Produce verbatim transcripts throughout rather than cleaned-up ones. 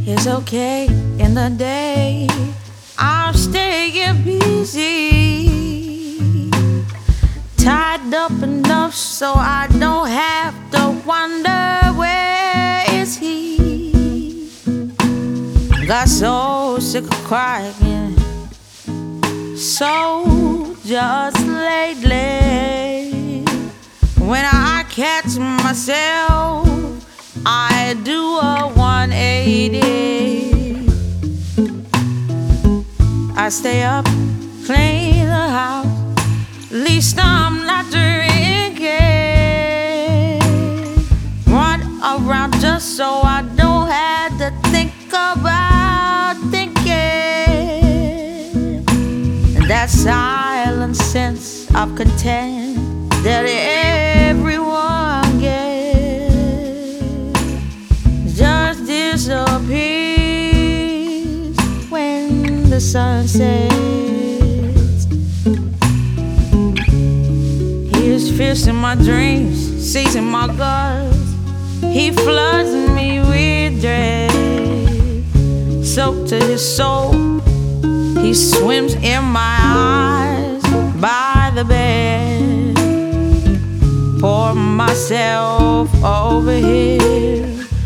It's okay in the day, I'm staying busy, tied up enough so I don't have to wonder where is he. Got so sick of crying, so just lately, when I catch myself, I do a one eighty. I stay up, clean the house, at least I'm not drinking. Run around just so I don't have to think about thinking. And that silent sense of content that everyone gets just disappears when the sun sets. He is fierce in my dreams, seizing my guts. He floods me with dread, soaked to his soul. He swims in my eyes by the bed. Pour myself over here,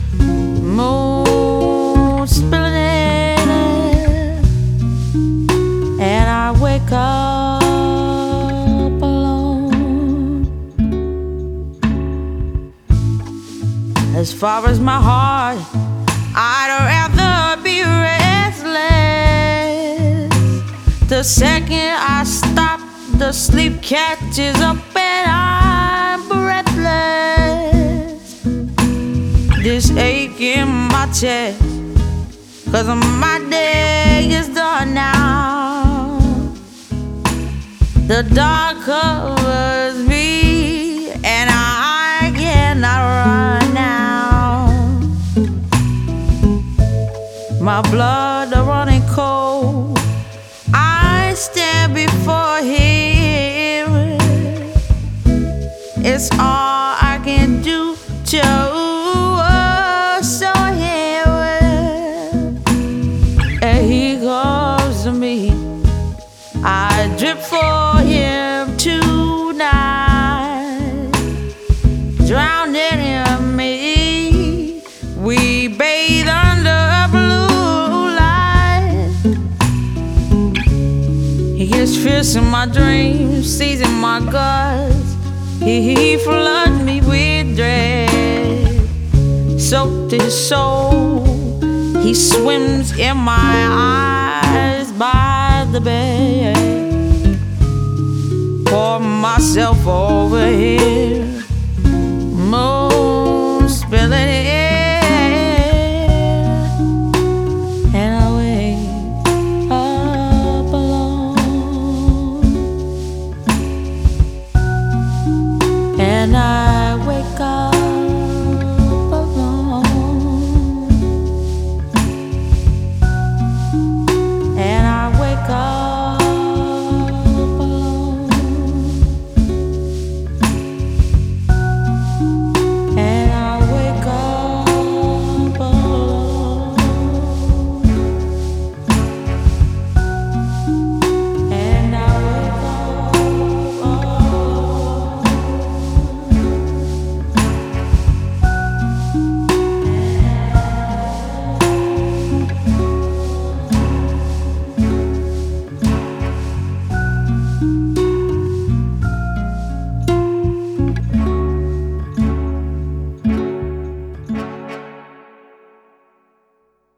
moon spilling in, and I wake up alone. As far as my heart, I'd rather be restless. The second I stop, the sleep catches up and I'm breathless. This ache in my chest, 'cause my day is done now. The dark covers me and I cannot run now. My blood running cold, I stand before him. It's all I can do to show him. And he comes to me, I drip for him tonight, drowning in me. We bathe under blue light. He gets fierce in my dreams, seizing my guts. He, he floods me with dread, soaked his soul. He swims in my eyes by the bed. Pour myself over here,